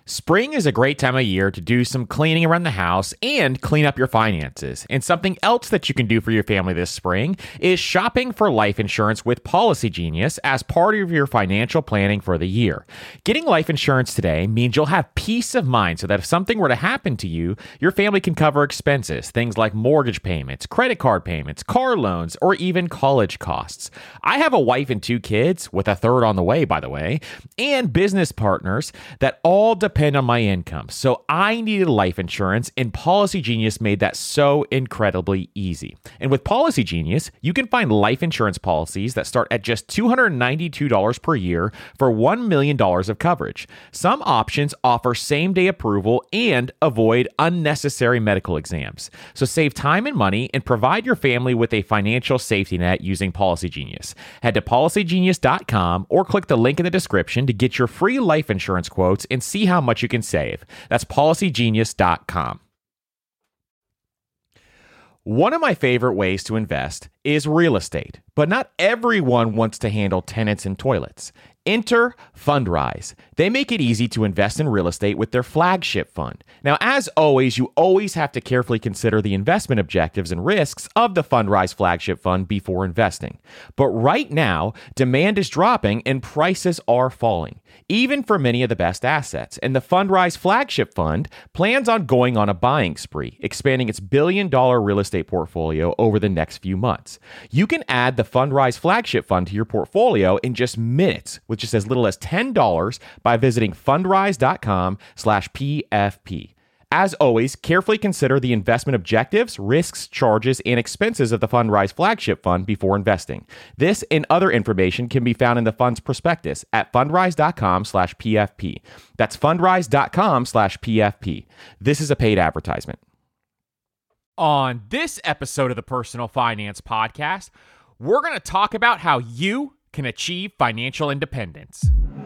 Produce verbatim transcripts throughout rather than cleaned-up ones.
Spring is a great time of year to do some cleaning around the house and clean up your finances. And something else that you can do for your family this spring is shopping for life insurance with Policy Genius as part of your financial planning for the year. Getting life insurance today means you'll have peace of mind so that if something were to happen to you, your family can cover expenses, things like mortgage payments, credit card payments, car loans, or even college costs. I have a wife and two kids, with a third on the way, by the way, and business partners that all depend on my income. So I needed life insurance, and Policy Genius made that so incredibly easy. And with Policy Genius, you can find life insurance policies that start at just two hundred ninety-two dollars per year for one million dollars of coverage. Some options offer same-day approval and avoid unnecessary medical exams. So save time and money and provide your family with a financial safety net using Policy Genius. Head to policy genius dot com or click the link in the description to get your free life insurance quotes and see how much you can save. That's policy genius dot com. One of my favorite ways to invest is real estate, but not everyone wants to handle tenants and toilets. Enter Fundrise. They make it easy to invest in real estate with their flagship fund. Now, as always, you always have to carefully consider the investment objectives and risks of the Fundrise flagship fund before investing. But right now, demand is dropping and prices are falling, even for many of the best assets. And the Fundrise flagship fund plans on going on a buying spree, expanding its billion dollar real estate portfolio over the next few months. You can add the Fundrise flagship fund to your portfolio in just minutes with just as little as ten dollars by visiting fundrise dot com slash P F P. As always, carefully consider the investment objectives, risks, charges, and expenses of the Fundrise flagship fund before investing. This and other information can be found in the fund's prospectus at fundrise dot com slash P F P. That's fundrise dot com slash P F P. This is a paid advertisement. On this episode of the Personal Finance Podcast, we're going to talk about how you can achieve financial independence.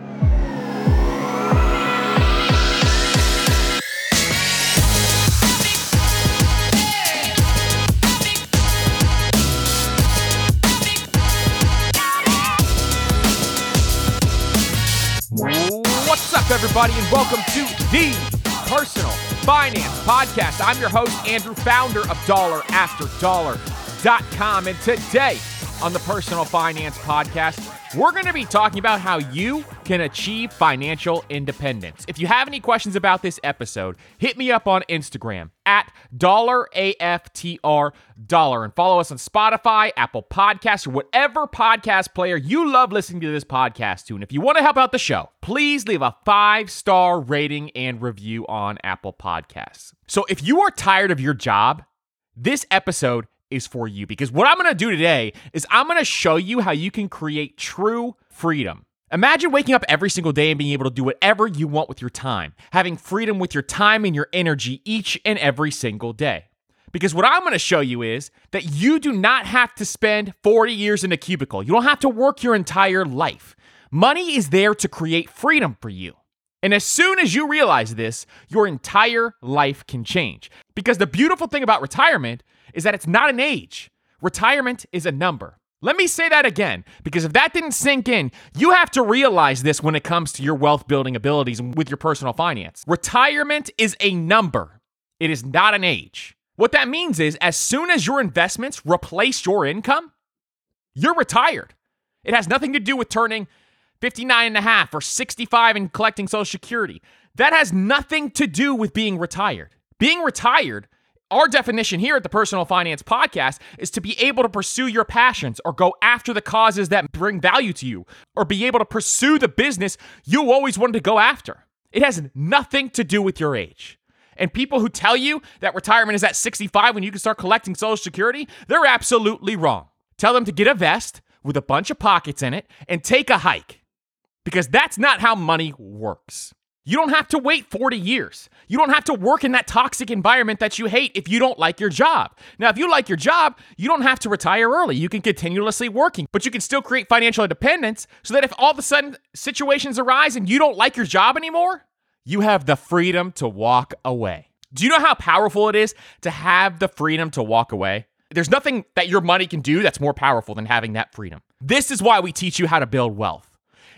What's up, everybody, and welcome to the Personal Finance Podcast. I'm your host, Andrew, founder of dollar after dollar dot com, and today on the Personal Finance Podcast, we're going to be talking about how you can achieve financial independence. If you have any questions about this episode, hit me up on Instagram at dollar A F T R dollar and follow us on Spotify, Apple Podcasts, or whatever podcast player you love listening to this podcast to. And if you want to help out the show, please leave a five-star rating and review on Apple Podcasts. So if you are tired of your job, this episode is for you, because what I'm going to do today is I'm going to show you how you can create true freedom. Imagine waking up every single day and being able to do whatever you want with your time, having freedom with your time and your energy each and every single day. Because what I'm going to show you is that you do not have to spend forty years in a cubicle. You don't have to work your entire life. Money is there to create freedom for you. And as soon as you realize this, your entire life can change. Because the beautiful thing about retirement is that it's not an age. Retirement is a number. Let me say that again, because if that didn't sink in, you have to realize this when it comes to your wealth building abilities with your personal finance. Retirement is a number. It is not an age. What that means is as soon as your investments replace your income, you're retired. It has nothing to do with turning fifty-nine and a half or sixty-five and collecting Social Security. That has nothing to do with being retired. Being retired, our definition here at the Personal Finance Podcast, is to be able to pursue your passions or go after the causes that bring value to you or be able to pursue the business you always wanted to go after. It has nothing to do with your age. And people who tell you that retirement is at sixty-five when you can start collecting Social Security, they're absolutely wrong. Tell them to get a vest with a bunch of pockets in it and take a hike, because that's not how money works. You don't have to wait forty years. You don't have to work in that toxic environment that you hate if you don't like your job. Now, if you like your job, you don't have to retire early. You can continuously working, but you can still create financial independence so that if all of a sudden situations arise and you don't like your job anymore, you have the freedom to walk away. Do you know how powerful it is to have the freedom to walk away? There's nothing that your money can do that's more powerful than having that freedom. This is why we teach you how to build wealth.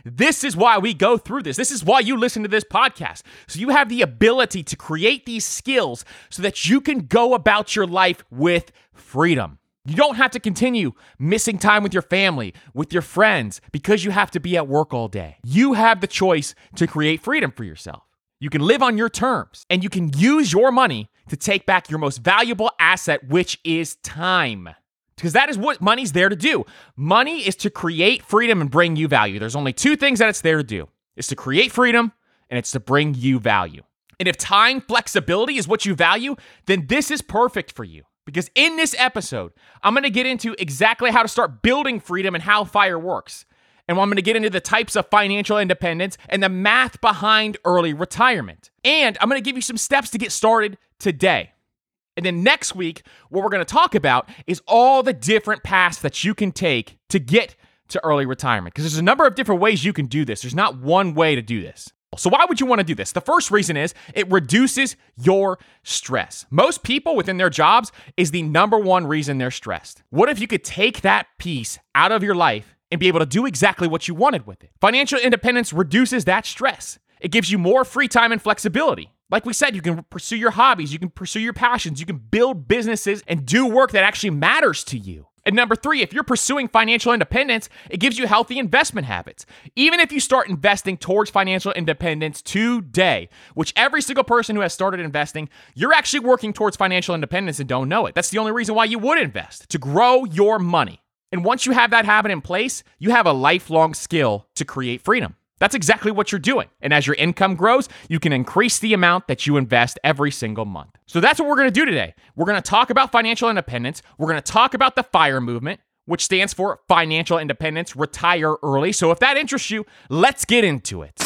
This is why we go through this. This is why you listen to this podcast. So you have the ability to create these skills so that you can go about your life with freedom. You don't have to continue missing time with your family, with your friends, because you have to be at work all day. You have the choice to create freedom for yourself. You can live on your terms, and you can use your money to take back your most valuable asset, which is time. Because that is what money's there to do. Money is to create freedom and bring you value. There's only two things that it's there to do. It's to create freedom, and it's to bring you value. And if time flexibility is what you value, then this is perfect for you. Because in this episode, I'm going to get into exactly how to start building freedom and how FIRE works. And I'm going to get into the types of financial independence and the math behind early retirement. And I'm going to give you some steps to get started today. And then next week, what we're going to talk about is all the different paths that you can take to get to early retirement. Because there's a number of different ways you can do this. There's not one way to do this. So why would you want to do this? The first reason is it reduces your stress. Most people within their jobs is the number one reason they're stressed. What if you could take that piece out of your life and be able to do exactly what you wanted with it? Financial independence reduces that stress. It gives you more free time and flexibility. Like we said, you can pursue your hobbies, you can pursue your passions, you can build businesses and do work that actually matters to you. And number three, if you're pursuing financial independence, it gives you healthy investment habits. Even if you start investing towards financial independence today, which every single person who has started investing, you're actually working towards financial independence and don't know it. That's the only reason why you would invest, to grow your money. And once you have that habit in place, you have a lifelong skill to create freedom. That's exactly what you're doing. And as your income grows, you can increase the amount that you invest every single month. So that's what we're going to do today. We're going to talk about financial independence. We're going to talk about the FIRE movement, which stands for Financial Independence, Retire Early. So if that interests you, let's get into it.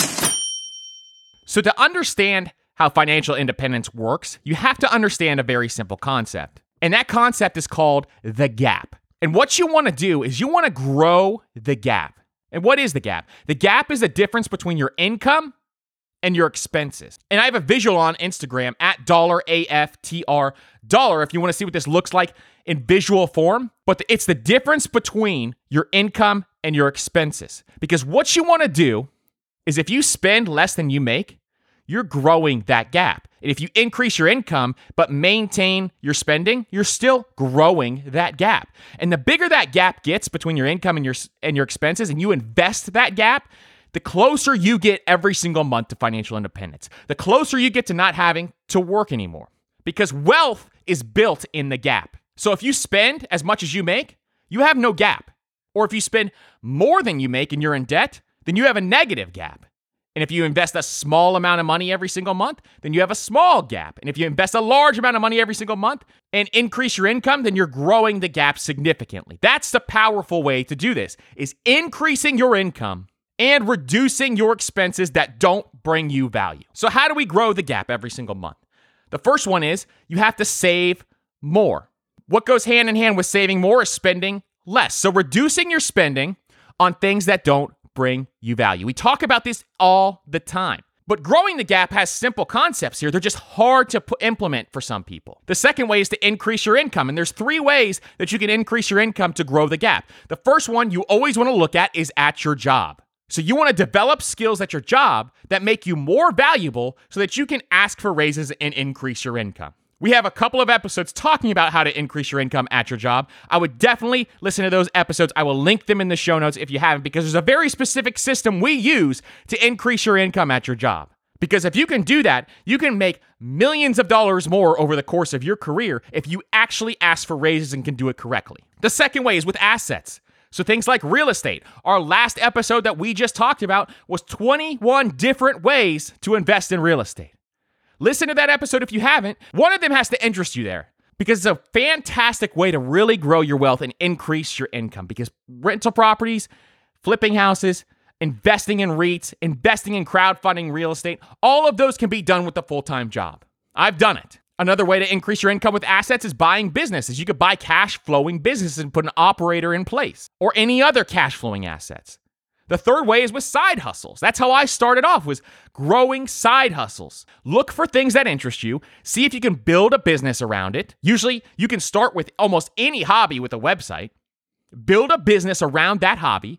So to understand how financial independence works, you have to understand a very simple concept. And that concept is called the gap. And what you want to do is you want to grow the gap. And what is the gap? The gap is the difference between your income and your expenses. And I have a visual on Instagram at dollar A F T R dollar if you want to see what this looks like in visual form. But it's the difference between your income and your expenses. Because what you want to do is if you spend less than you make, you're growing that gap. And if you increase your income but maintain your spending, you're still growing that gap. And the bigger that gap gets between your income and your and your expenses, and you invest that gap, the closer you get every single month to financial independence. The closer you get to not having to work anymore. Because wealth is built in the gap. So if you spend as much as you make, you have no gap. Or if you spend more than you make and you're in debt, then you have a negative gap. And if you invest a small amount of money every single month, then you have a small gap. And if you invest a large amount of money every single month and increase your income, then you're growing the gap significantly. That's the powerful way to do this, is increasing your income and reducing your expenses that don't bring you value. So how do we grow the gap every single month? The first one is you have to save more. What goes hand in hand with saving more is spending less. So reducing your spending on things that don't bring you value. We talk about this all the time. But growing the gap has simple concepts here. They're just hard to put, implement for some people. The second way is to increase your income. And there's three ways that you can increase your income to grow the gap. The first one you always want to look at is at your job. So you want to develop skills at your job that make you more valuable so that you can ask for raises and increase your income. We have a couple of episodes talking about how to increase your income at your job. I would definitely listen to those episodes. I will link them in the show notes if you haven't, because there's a very specific system we use to increase your income at your job. Because if you can do that, you can make millions of dollars more over the course of your career if you actually ask for raises and can do it correctly. The second way is with assets. So things like real estate. Our last episode that we just talked about was twenty-one different ways to invest in real estate. Listen to that episode if you haven't. One of them has to interest you there because it's a fantastic way to really grow your wealth and increase your income, because rental properties, flipping houses, investing in REITs, investing in crowdfunding real estate, all of those can be done with a full-time job. I've done it. Another way to increase your income with assets is buying businesses. You could buy cash flowing businesses and put an operator in place, or any other cash flowing assets. The third way is with side hustles. That's how I started off, was growing side hustles. Look for things that interest you. See if you can build a business around it. Usually you can start with almost any hobby with a website. Build a business around that hobby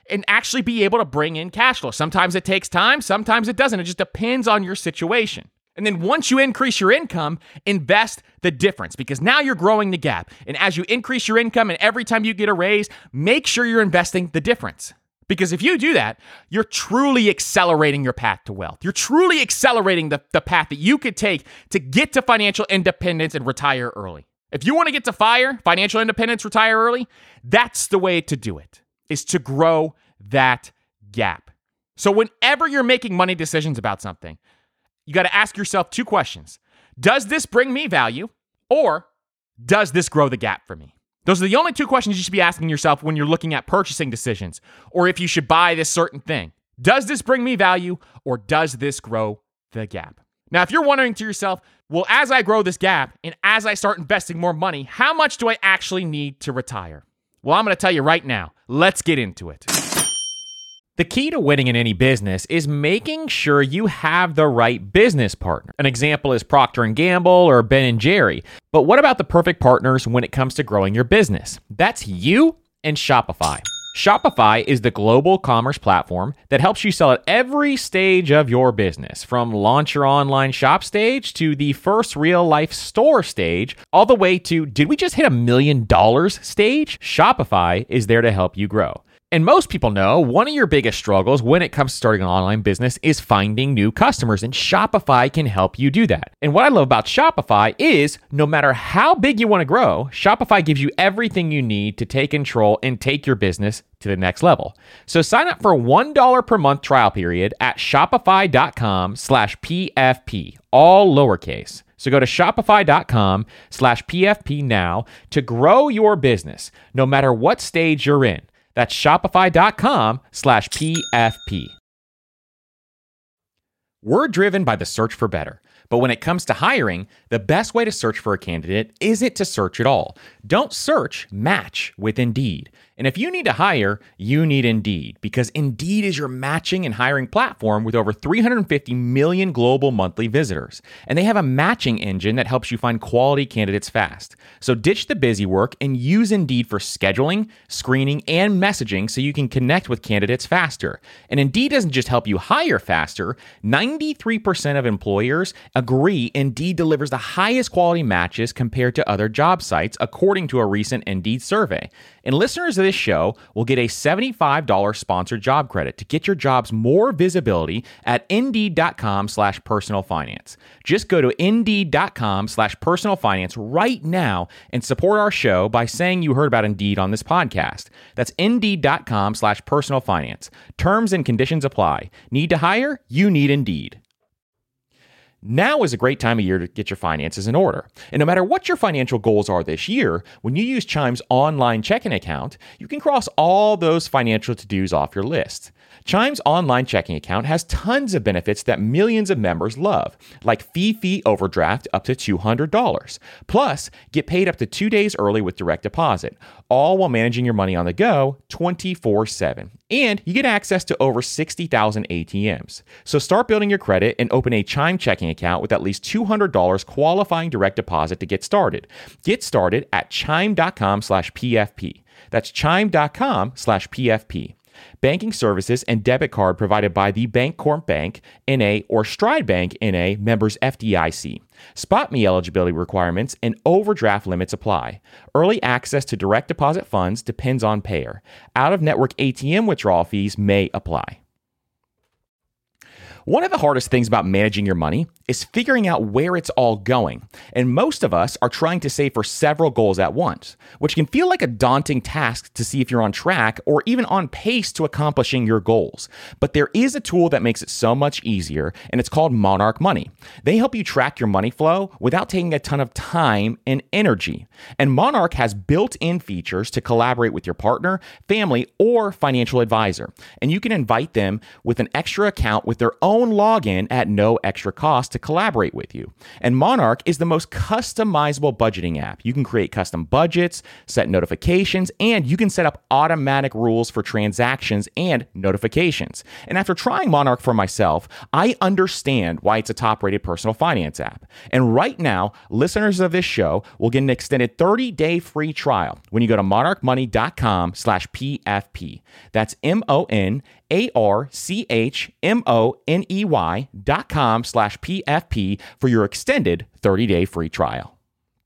and actually be able to bring in cash flow. Sometimes it takes time, sometimes it doesn't. It just depends on your situation. And then once you increase your income, invest the difference, because now you're growing the gap. And as you increase your income and every time you get a raise, make sure you're investing the difference. Because if you do that, you're truly accelerating your path to wealth. You're truly accelerating the, the path that you could take to get to financial independence and retire early. If you want to get to FIRE, financial independence, retire early, that's the way to do it, is to grow that gap. So whenever you're making money decisions about something, you got to ask yourself two questions. Does this bring me value, or does this grow the gap for me? Those are the only two questions you should be asking yourself when you're looking at purchasing decisions, or if you should buy this certain thing. Does this bring me value, or does this grow the gap? Now, if you're wondering to yourself, well, as I grow this gap and as I start investing more money, how much do I actually need to retire? Well, I'm going to tell you right now. Let's get into it. The key to winning in any business is making sure you have the right business partner. An example is Procter and Gamble or Ben and Jerry. But what about the perfect partners when it comes to growing your business? That's you and Shopify. Shopify is the global commerce platform that helps you sell at every stage of your business, from launch your online shop stage to the first real life store stage, all the way to, did we just hit a million dollars stage? Shopify is there to help you grow. And most people know one of your biggest struggles when it comes to starting an online business is finding new customers, and Shopify can help you do that. And what I love about Shopify is no matter how big you want to grow, Shopify gives you everything you need to take control and take your business to the next level. So sign up for a one dollar per month trial period at shopify.com slash PFP, all lowercase. So go to shopify.com slash PFP now to grow your business, no matter what stage you're in. That's shopify.com slash PFP. We're driven by the search for better. But when it comes to hiring, the best way to search for a candidate isn't to search at all. Don't search, match with Indeed. And if you need to hire, you need Indeed, because Indeed is your matching and hiring platform with over three hundred fifty million global monthly visitors. And they have a matching engine that helps you find quality candidates fast. So ditch the busy work and use Indeed for scheduling, screening, and messaging so you can connect with candidates faster. And Indeed doesn't just help you hire faster. ninety-three percent of employers agree Indeed delivers the highest quality matches compared to other job sites, according to a recent Indeed survey. And listeners of this show will get a seventy-five dollars sponsored job credit to get your jobs more visibility at Indeed.com slash personal finance. Just go to Indeed.com slash personal finance right now and support our show by saying you heard about Indeed on this podcast. That's Indeed.com slash personal finance. Terms and conditions apply. Need to hire? You need Indeed. Now is a great time of year to get your finances in order. And no matter what your financial goals are this year, when you use Chime's online checking account, you can cross all those financial to-dos off your list. Chime's online checking account has tons of benefits that millions of members love, like fee-free overdraft up to two hundred dollars. Plus, get paid up to two days early with direct deposit, all while managing your money on the go twenty-four seven. And you get access to over sixty thousand A T Ms. So start building your credit and open a Chime checking account with at least two hundred dollars qualifying direct deposit to get started. Get started at chime.com slash PFP. That's chime.com slash PFP. Banking services and debit card provided by the Bancorp Bank, N A, or Stride Bank, N A, members F D I C. SpotMe eligibility requirements and overdraft limits apply. Early access to direct deposit funds depends on payer. Out-of-network A T M withdrawal fees may apply. One of the hardest things about managing your money is figuring out where it's all going. And most of us are trying to save for several goals at once, which can feel like a daunting task to see if you're on track or even on pace to accomplishing your goals. But there is a tool that makes it so much easier, and it's called Monarch Money. They help you track your money flow without taking a ton of time and energy. And Monarch has built-in features to collaborate with your partner, family, or financial advisor. And you can invite them with an extra account with their own own login at no extra cost to collaborate with you. And Monarch is the most customizable budgeting app. You can create custom budgets, set notifications, and you can set up automatic rules for transactions and notifications. And after trying Monarch for myself, I understand why it's a top-rated personal finance app. And right now, listeners of this show will get an extended thirty-day free trial when you go to monarchmoney.com slash PFP. That's M-O-N-A-R-C-H-M-O-N-E-Y dot com slash P-F-P for your extended thirty-day free trial.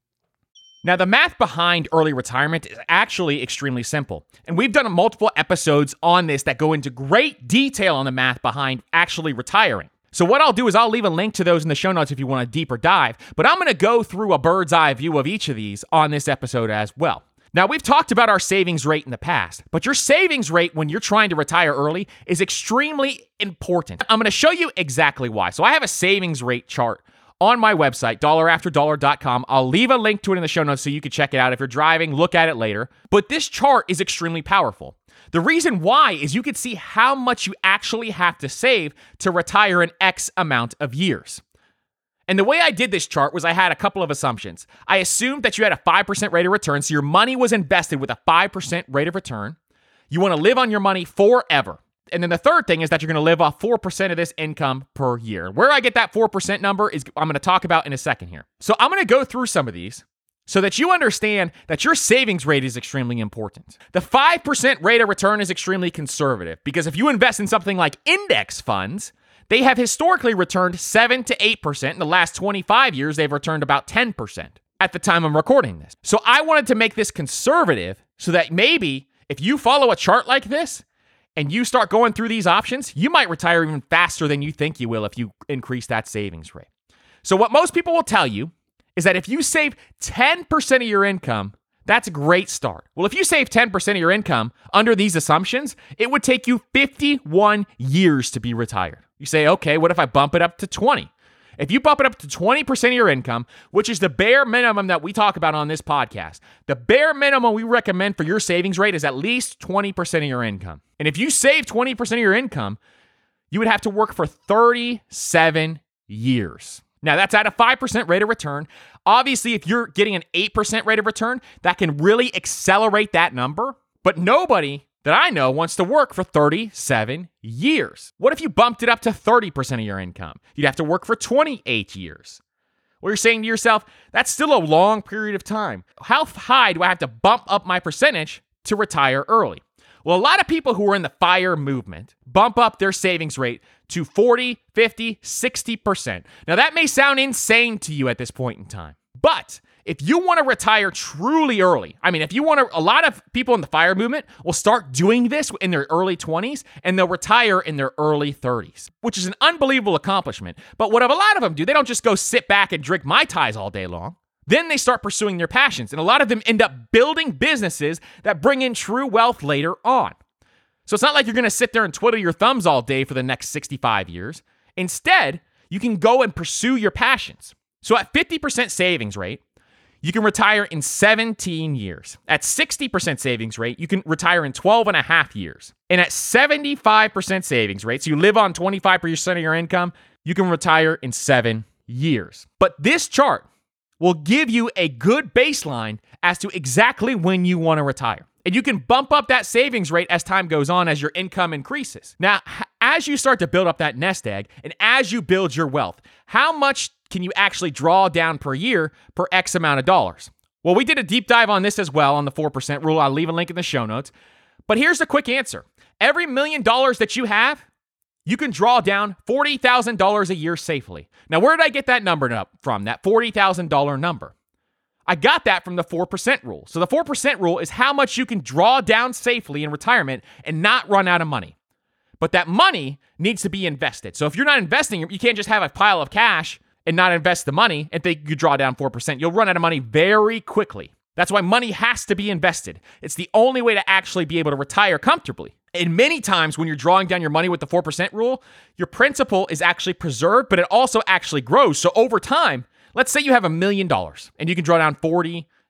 Now, the math behind early retirement is actually extremely simple. And we've done multiple episodes on this that go into great detail on the math behind actually retiring. So what I'll do is I'll leave a link to those in the show notes if you want a deeper dive. But I'm going to go through a bird's eye view of each of these on this episode as well. Now, we've talked about our savings rate in the past, but your savings rate when you're trying to retire early is extremely important. I'm going to show you exactly why. So I have a savings rate chart on my website, dollar after dollar dot com. I'll leave a link to it in the show notes so you can check it out. If you're driving, look at it later. But this chart is extremely powerful. The reason why is you can see how much you actually have to save to retire in X amount of years. And the way I did this chart was I had a couple of assumptions. I assumed that you had a five percent rate of return, so your money was invested with a five percent rate of return. You want to live on your money forever. And then the third thing is that you're going to live off four percent of this income per year. Where I get that four percent number is I'm going to talk about in a second here. So I'm going to go through some of these so that you understand that your savings rate is extremely important. The five percent rate of return is extremely conservative because if you invest in something like index funds, they have historically returned seven to eight percent. In the last twenty-five years, they've returned about ten percent at the time I'm recording this. So I wanted to make this conservative so that maybe if you follow a chart like this and you start going through these options, you might retire even faster than you think you will if you increase that savings rate. So what most people will tell you is that if you save ten percent of your income, that's a great start. Well, if you save ten percent of your income under these assumptions, it would take you fifty-one years to be retired. You say, okay, what if I bump it up to twenty? If you bump it up to twenty percent of your income, which is the bare minimum that we talk about on this podcast, the bare minimum we recommend for your savings rate is at least twenty percent of your income. And if you save twenty percent of your income, you would have to work for thirty-seven years. Now, that's at a five percent rate of return. Obviously, if you're getting an eight percent rate of return, that can really accelerate that number. But nobody that I know wants to work for thirty-seven years. What if you bumped it up to thirty percent of your income? You'd have to work for twenty-eight years. Well, you're saying to yourself, that's still a long period of time. How high do I have to bump up my percentage to retire early? Well, a lot of people who are in the FIRE movement bump up their savings rate to forty, fifty, sixty percent. Now, that may sound insane to you at this point in time, but if you want to retire truly early, I mean, if you want to, a lot of people in the FIRE movement will start doing this in their early twenties and they'll retire in their early thirties, which is an unbelievable accomplishment. But what a lot of them do, they don't just go sit back and drink Mai Tais all day long. Then they start pursuing their passions. And a lot of them end up building businesses that bring in true wealth later on. So it's not like you're going to sit there and twiddle your thumbs all day for the next sixty-five years. Instead, you can go and pursue your passions. So at fifty percent savings rate, you can retire in seventeen years. At sixty percent savings rate, you can retire in twelve and a half years. And at seventy-five percent savings rate, so you live on twenty-five percent of your income, you can retire in seven years. But this chart will give you a good baseline as to exactly when you want to retire. And you can bump up that savings rate as time goes on, as your income increases. Now, as you start to build up that nest egg, and as you build your wealth, how much can you actually draw down per year per X amount of dollars? Well, we did a deep dive on this as well on the four percent rule. I'll leave a link in the show notes. But here's the quick answer. Every million dollars that you have, you can draw down forty thousand dollars a year safely. Now, where did I get that number from, that forty thousand dollars number? I got that from the four percent rule. So the four percent rule is how much you can draw down safely in retirement and not run out of money. But that money needs to be invested. So if you're not investing, you can't just have a pile of cash and not invest the money and think you draw down four percent. You'll run out of money very quickly. That's why money has to be invested. It's the only way to actually be able to retire comfortably. And many times when you're drawing down your money with the four percent rule, your principal is actually preserved, but it also actually grows. So over time, let's say you have a million dollars and you can draw down forty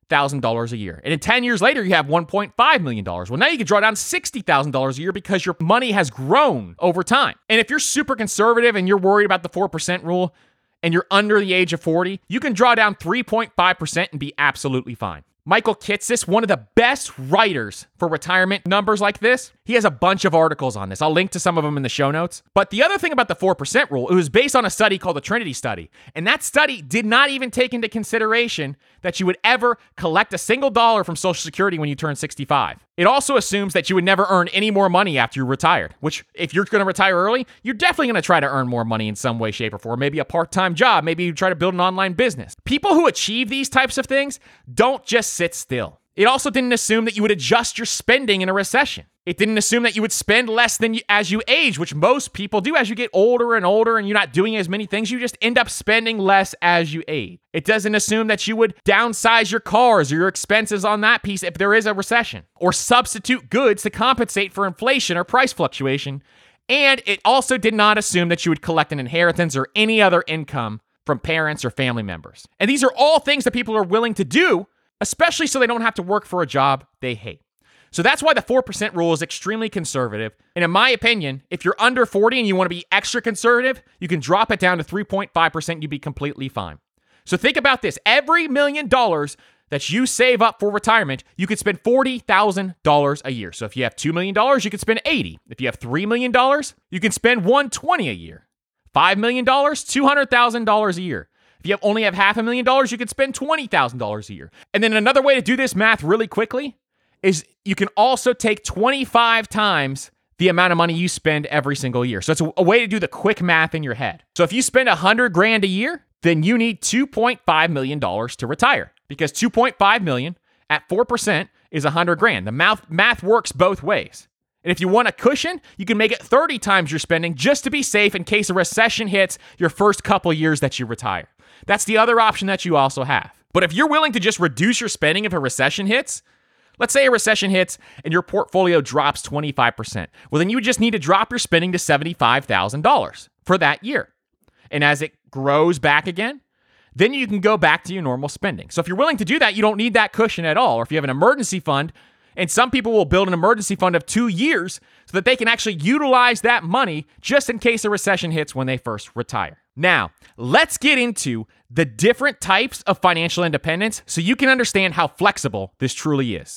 thousand dollars a year. And in ten years later, you have one point five million dollars. Well, now you can draw down sixty thousand dollars a year because your money has grown over time. And if you're super conservative and you're worried about the four percent rule and you're under the age of forty, you can draw down three point five percent and be absolutely fine. Michael Kitces, one of the best writers for retirement numbers like this, he has a bunch of articles on this. I'll link to some of them in the show notes. But the other thing about the four percent rule, it was based on a study called the Trinity Study. And that study did not even take into consideration that you would ever collect a single dollar from Social Security when you turn sixty-five. It also assumes that you would never earn any more money after you're retired, which if you're going to retire early, you're definitely going to try to earn more money in some way, shape, or form. Maybe a part-time job. Maybe you try to build an online business. People who achieve these types of things don't just sit still. It also didn't assume that you would adjust your spending in a recession. It didn't assume that you would spend less than you, as you age, which most people do. As you get older and older and you're not doing as many things, you just end up spending less as you age. It doesn't assume that you would downsize your cars or your expenses on that piece if there is a recession, or substitute goods to compensate for inflation or price fluctuation. And it also did not assume that you would collect an inheritance or any other income from parents or family members. And these are all things that people are willing to do, especially so they don't have to work for a job they hate. So that's why the four percent rule is extremely conservative. And in my opinion, if you're under forty and you want to be extra conservative, you can drop it down to three point five percent. You'd be completely fine. So think about this. Every million dollars that you save up for retirement, you could spend forty thousand dollars a year. So if you have two million dollars, you could spend eighty dollars. If you have three million dollars, you can spend one hundred twenty dollars a year. five million dollars, two hundred thousand dollars a year. If you have only have half a million dollars, you could spend twenty thousand dollars a year. And then another way to do this math really quickly is you can also take twenty-five times the amount of money you spend every single year. So it's a, a way to do the quick math in your head. So if you spend one hundred grand a year, then you need two point five million dollars to retire, because two point five million at four percent is one hundred grand. The math, math works both ways. And if you want a cushion, you can make it thirty times your spending just to be safe in case a recession hits your first couple years that you retire. That's the other option that you also have. But if you're willing to just reduce your spending if a recession hits, let's say a recession hits and your portfolio drops twenty-five percent. Well, then you would just need to drop your spending to seventy-five thousand dollars for that year. And as it grows back again, then you can go back to your normal spending. So if you're willing to do that, you don't need that cushion at all. Or if you have an emergency fund, and some people will build an emergency fund of two years so that they can actually utilize that money just in case a recession hits when they first retire. Now, let's get into the different types of financial independence so you can understand how flexible this truly is.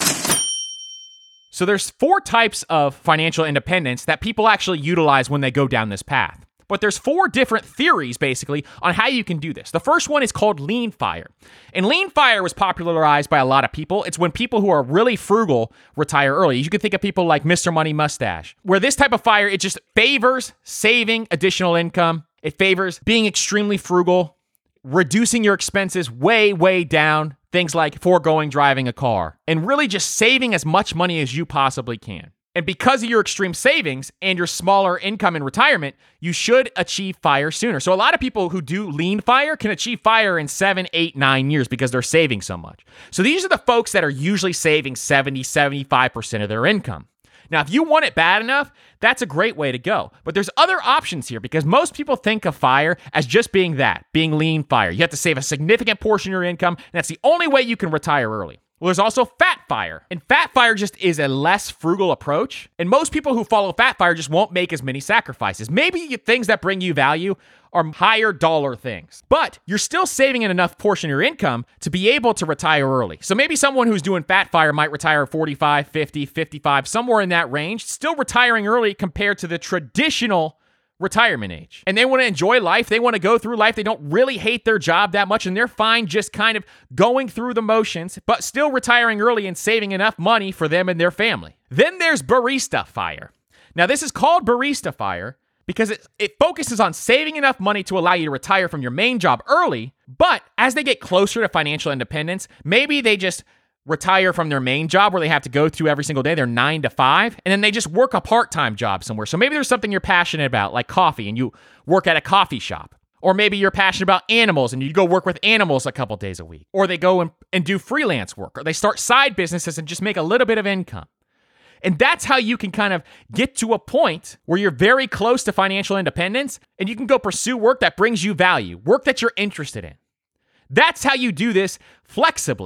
So there's four types of financial independence that people actually utilize when they go down this path. But there's four different theories, basically, on how you can do this. The first one is called lean fire. And lean fire was popularized by a lot of people. It's when people who are really frugal retire early. You can think of people like Mister Money Mustache, where this type of fire, it just favors saving additional income. It favors being extremely frugal, reducing your expenses way, way down. Things like foregoing driving a car, and really just saving as much money as you possibly can. And because of your extreme savings and your smaller income in retirement, you should achieve FIRE sooner. So a lot of people who do lean FIRE can achieve FIRE in seven, eight, nine years because they're saving so much. So these are the folks that are usually saving seventy, seventy-five percent of their income. Now, if you want it bad enough, that's a great way to go. But there's other options here because most people think of FIRE as just being that, being lean FIRE. You have to save a significant portion of your income, and that's the only way you can retire early. Well, there's also fat FIRE, and fat FIRE just is a less frugal approach, and most people who follow fat FIRE just won't make as many sacrifices. Maybe things that bring you value are higher dollar things, but you're still saving an enough portion of your income to be able to retire early. So maybe someone who's doing fat FIRE might retire at forty-five, fifty, fifty-five, somewhere in that range, still retiring early compared to the traditional retirement age. And they want to enjoy life. They want to go through life. They don't really hate their job that much, and they're fine just kind of going through the motions, but still retiring early and saving enough money for them and their family. Then there's barista FIRE. Now, this is called barista FIRE because it, it focuses on saving enough money to allow you to retire from your main job early, but as they get closer to financial independence, maybe they just retire from their main job where they have to go to every single day, they're nine to five, and then they just work a part-time job somewhere. So maybe there's something you're passionate about, like coffee, and you work at a coffee shop. Or maybe you're passionate about animals and you go work with animals a couple days a week. Or they go and, and do freelance work, or they start side businesses and just make a little bit of income. And that's how you can kind of get to a point where you're very close to financial independence and you can go pursue work that brings you value, work that you're interested in. That's how you do this flexibly.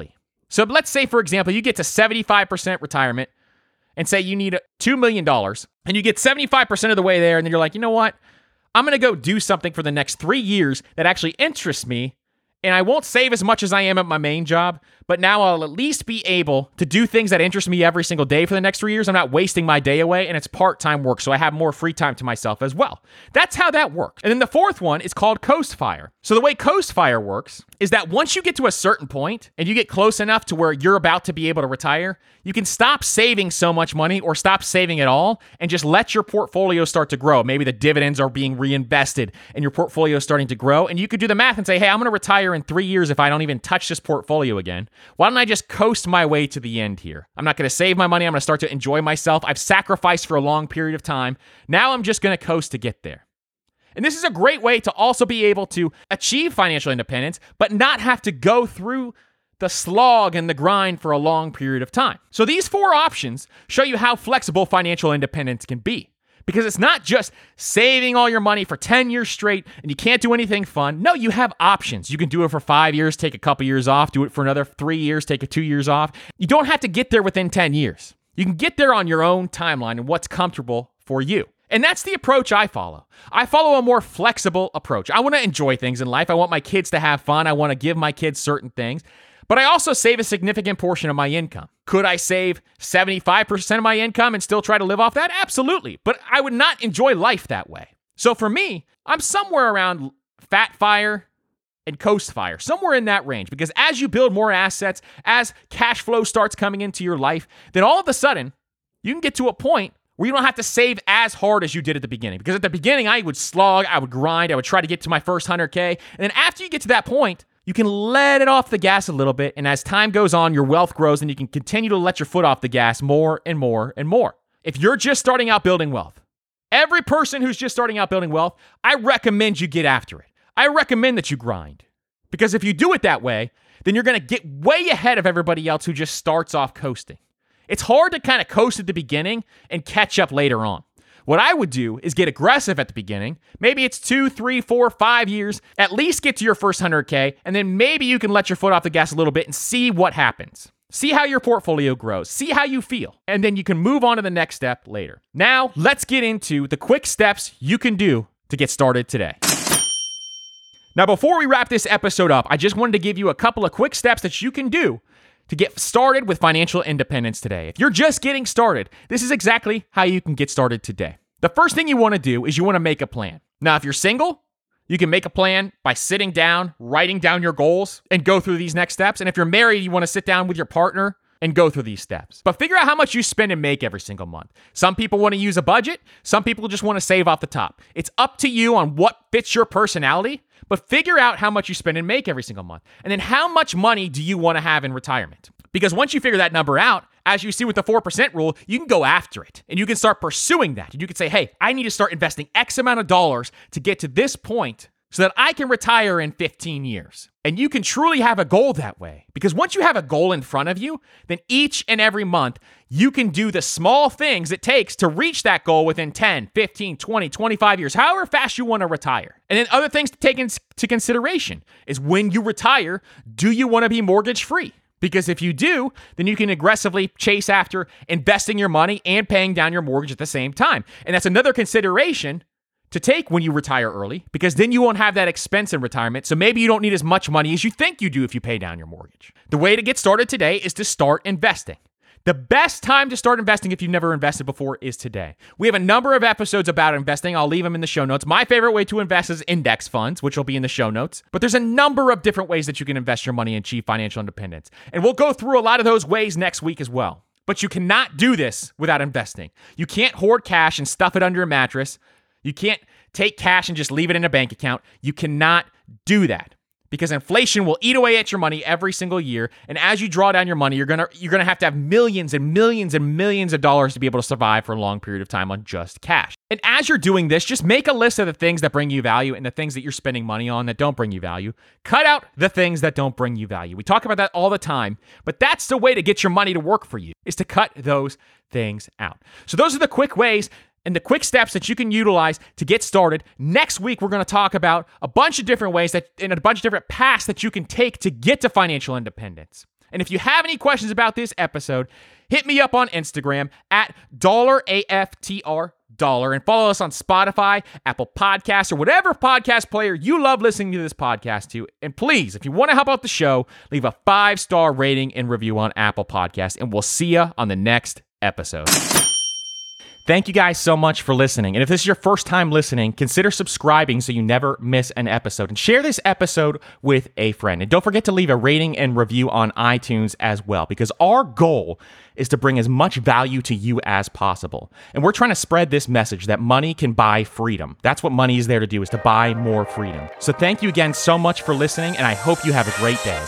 So let's say, for example, you get to seventy-five percent retirement and say you need two million dollars and you get seventy-five percent of the way there. And then you're like, you know what? I'm going to go do something for the next three years that actually interests me. And I won't save as much as I am at my main job, but now I'll at least be able to do things that interest me every single day for the next three years. I'm not wasting my day away, and it's part-time work, so I have more free time to myself as well. That's how that works. And then the fourth one is called Coast Fire. So the way Coast Fire works is that once you get to a certain point and you get close enough to where you're about to be able to retire, you can stop saving so much money or stop saving at all and just let your portfolio start to grow. Maybe the dividends are being reinvested and your portfolio is starting to grow, and you could do the math and say, hey, I'm going to retire in three years if I don't even touch this portfolio again. Why don't I just coast my way to the end here? I'm not going to save my money. I'm going to start to enjoy myself. I've sacrificed for a long period of time. Now I'm just going to coast to get there. And this is a great way to also be able to achieve financial independence, but not have to go through the slog and the grind for a long period of time. So these four options show you how flexible financial independence can be. Because it's not just saving all your money for ten years straight and you can't do anything fun. No, you have options. You can do it for five years, take a couple years off, do it for another three years, take a two years off. You don't have to get there within ten years. You can get there on your own timeline and what's comfortable for you. And that's the approach I follow. I follow a more flexible approach. I want to enjoy things in life. I want my kids to have fun. I want to give my kids certain things. But I also save a significant portion of my income. Could I save seventy-five percent of my income and still try to live off that? Absolutely. But I would not enjoy life that way. So for me, I'm somewhere around Fat Fire and Coast Fire, somewhere in that range. Because as you build more assets, as cash flow starts coming into your life, then all of a sudden, you can get to a point where you don't have to save as hard as you did at the beginning. Because at the beginning, I would slog, I would grind, I would try to get to my first one hundred K. And then after you get to that point, you can let it off the gas a little bit, and as time goes on, your wealth grows, and you can continue to let your foot off the gas more and more and more. If you're just starting out building wealth, every person who's just starting out building wealth, I recommend you get after it. I recommend that you grind. Because if you do it that way, then you're going to get way ahead of everybody else who just starts off coasting. It's hard to kind of coast at the beginning and catch up later on. What I would do is get aggressive at the beginning. Maybe it's two, three, four, five years. At least get to your first one hundred K, and then maybe you can let your foot off the gas a little bit and see what happens. See how your portfolio grows. See how you feel. And then you can move on to the next step later. Now, let's get into the quick steps you can do to get started today. Now, before we wrap this episode up, I just wanted to give you a couple of quick steps that you can do to get started with financial independence today. If you're just getting started, this is exactly how you can get started today. The first thing you want to do is you want to make a plan. Now, if you're single, you can make a plan by sitting down, writing down your goals, and go through these next steps. And if you're married, you want to sit down with your partner and go through these steps. But figure out how much you spend and make every single month. Some people want to use a budget. Some people just want to save off the top. It's up to you on what fits your personality. But figure out how much you spend and make every single month. And then how much money do you want to have in retirement? Because once you figure that number out, as you see with the four percent rule, you can go after it. And you can start pursuing that. And you can say, hey, I need to start investing X amount of dollars to get to this point so that I can retire in fifteen years. And you can truly have a goal that way. Because once you have a goal in front of you, then each and every month, you can do the small things it takes to reach that goal within ten, fifteen, twenty, twenty-five years, however fast you want to retire. And then other things to take into consideration is when you retire, do you want to be mortgage free? Because if you do, then you can aggressively chase after investing your money and paying down your mortgage at the same time. And that's another consideration to take when you retire early, because then you won't have that expense in retirement. So maybe you don't need as much money as you think you do if you pay down your mortgage. The way to get started today is to start investing. The best time to start investing if you've never invested before is today. We have a number of episodes about investing. I'll leave them in the show notes. My favorite way to invest is index funds, which will be in the show notes. But there's a number of different ways that you can invest your money and achieve financial independence. And we'll go through a lot of those ways next week as well. But you cannot do this without investing. You can't hoard cash and stuff it under a mattress. You can't take cash and just leave it in a bank account. You cannot do that. Because inflation will eat away at your money every single year. And as you draw down your money, you're gonna you're gonna have to have millions and millions and millions of dollars to be able to survive for a long period of time on just cash. And as you're doing this, just make a list of the things that bring you value and the things that you're spending money on that don't bring you value. Cut out the things that don't bring you value. We talk about that all the time, but that's the way to get your money to work for you, is to cut those things out. So those are the quick ways and the quick steps that you can utilize to get started. Next week, we're going to talk about a bunch of different ways that, and a bunch of different paths that you can take to get to financial independence. And if you have any questions about this episode, hit me up on Instagram at dollar A F T R dollar and follow us on Spotify, Apple Podcasts, or whatever podcast player you love listening to this podcast to. And please, if you want to help out the show, leave a five-star rating and review on Apple Podcasts, and we'll see you on the next episode. Thank you guys so much for listening. And if this is your first time listening, consider subscribing so you never miss an episode. And share this episode with a friend. And don't forget to leave a rating and review on iTunes as well, because our goal is to bring as much value to you as possible. And we're trying to spread this message that money can buy freedom. That's what money is there to do, is to buy more freedom. So thank you again so much for listening, and I hope you have a great day.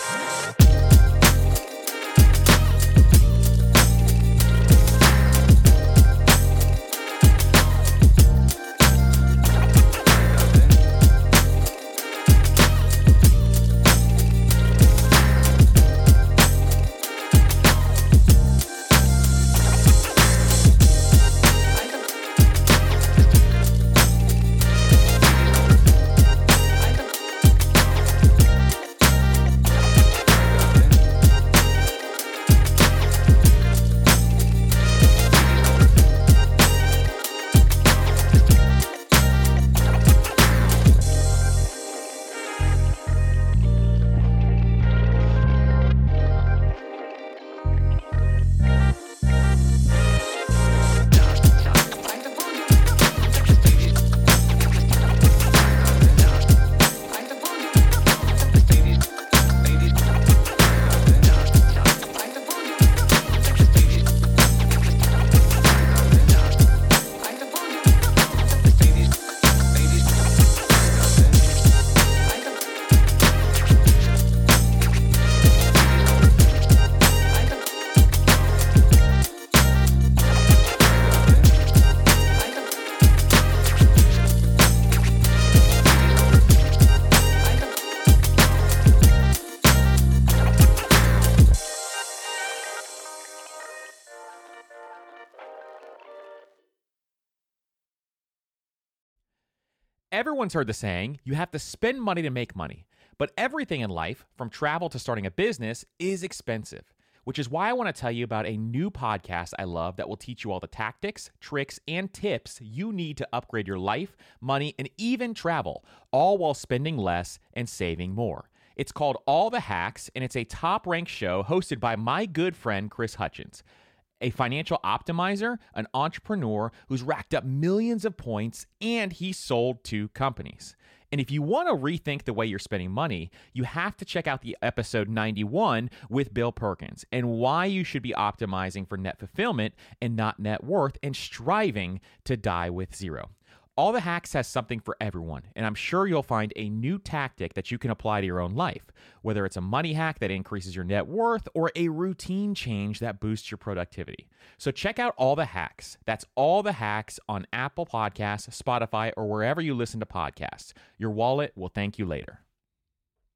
Everyone's heard the saying, you have to spend money to make money. But everything in life, from travel to starting a business, is expensive, which is why I want to tell you about a new podcast I love that will teach you all the tactics, tricks, and tips you need to upgrade your life, money, and even travel, all while spending less and saving more. It's called All the Hacks, and it's a top-ranked show hosted by my good friend Chris Hutchins, a financial optimizer, an entrepreneur who's racked up millions of points, and he sold two companies. And if you want to rethink the way you're spending money, you have to check out the episode ninety-one with Bill Perkins and why you should be optimizing for net fulfillment and not net worth and striving to die with zero. All the Hacks has something for everyone, and I'm sure you'll find a new tactic that you can apply to your own life, whether it's a money hack that increases your net worth or a routine change that boosts your productivity. So check out All the Hacks. That's All the Hacks on Apple Podcasts, Spotify, or wherever you listen to podcasts. Your wallet will thank you later.